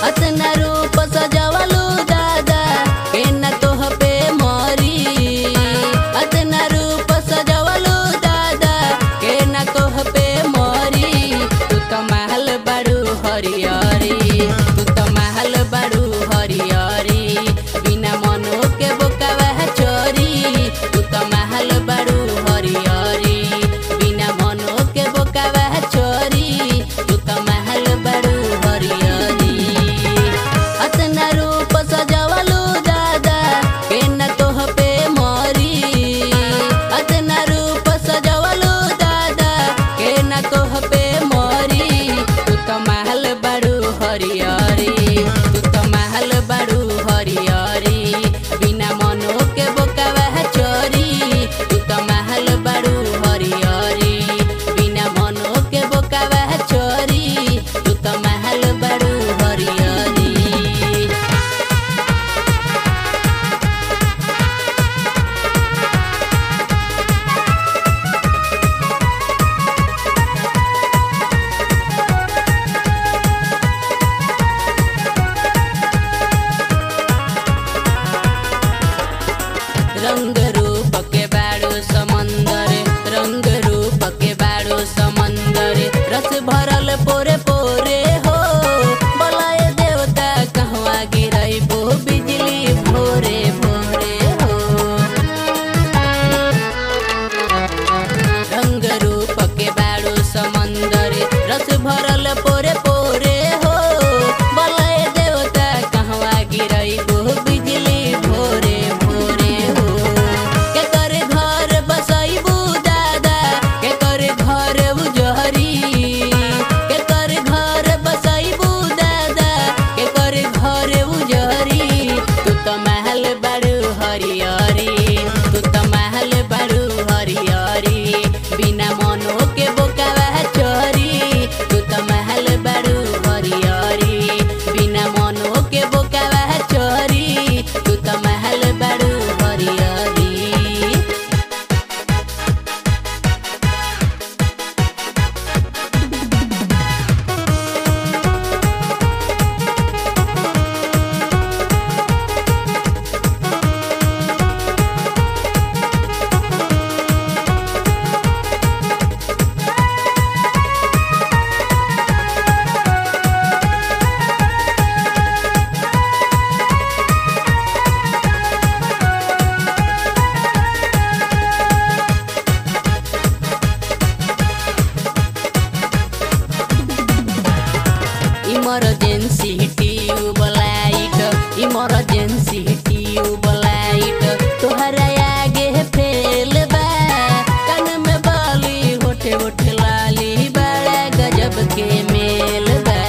अतना रूप सजवलू दादा के न तोह पे मरी। अतना रूप सजवलू दादा के न तोह पे मरी। तू तो महल बड़ू हरियारी, तू तो महल बड़ू हरियारी, बिना मनो के बोकावा चोरी। तू तो महल बड़ू हरियारी, बिना मनो के बोकावा चोरी। तू तो महल बड़ू हरियारी। अतना रूप सजवलू दादा के न तोह पे मरी। अतना रूप सजवलू दादा के न तोह पे मरी। तू तो महल बड़ू हरियारी, तू तो महल बड़ू हरियारी, बिना मनो के बोकावा चोरी। तू तो महल बड़ू हरियारी, बिना मनो के बोकावा चोरी। तू तो महल बड़ू हरियारी। रंग रूप के बाड़ो समंदर, रंग रूप के बाड़ो समंदर, रस भरल पोरे पोरे हो। बलाए देवता कहवा गिरई बो बिजली भोरे भोरे हो। रंग रूप के बाड़ो समंदर, रस भरल पोरे पोरे हो। बलाए देवता कहवा गिरई बो बिजली भोरे भोरे हो। के कर घर बसैबू दादा, के कर घर उजहरी। के कर घर बसैबू दादा, के कर घर उजहरी। तू तो महल बड़ू हरियारी, तू तो महल बड़ू हरियारी, बिना मनो के बोकावा चोरी। तू तो महल बड़ू हरियारी, बिना मनो के बोकावा चोरी। तू तो महल बड़ू हरियारी। इमरजेंसी ट्यूबलाइट, इमरजेंसी ट्यूबलाइट, तोहरा आगे फेल बा। कान में बाली होठे होठे लाली, बड़ा गजब के मेल बा।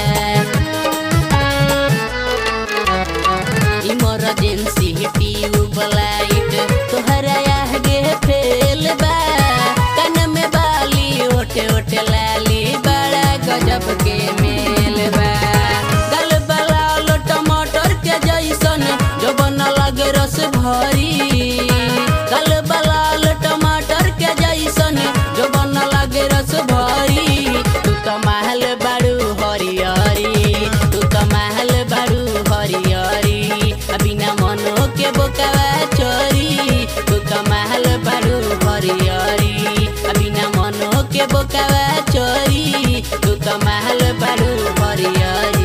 इमरजेंसी ट्यूबलाइट, तोहरा आगे फेल बा। कान में बाली होठे होठे लाली, बड़ा गजब के मेल बा। गल बलाल टमाटर के जैसन जो बन लगे रस भरी। गल बलाल टमाटर के जैसन जो बन लगे रस भरी। तू तो महल बड़ू हरियारी, तू तो महल बड़ू हरियारी, बिना मनो के बोकावा चोरी। तू तो महल बड़ू हरियारी, बिना मनो के बोकावा चोरी। तू तो महल बड़ू हरियारी।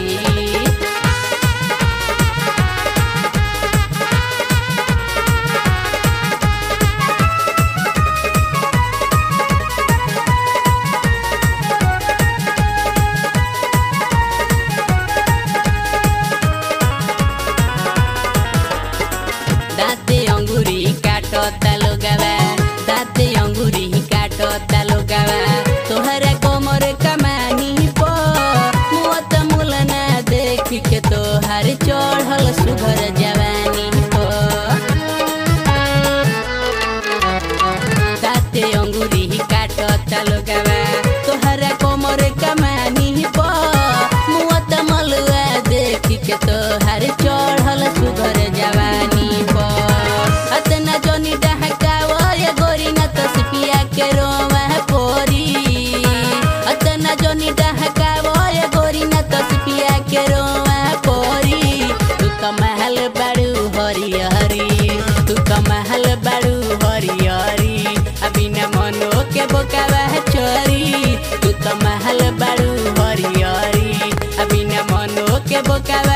दाते अंगूरी काटो तालो गावा, दाते अंगूरी काटो तालो गावा। तोहरा कोमर बोकावा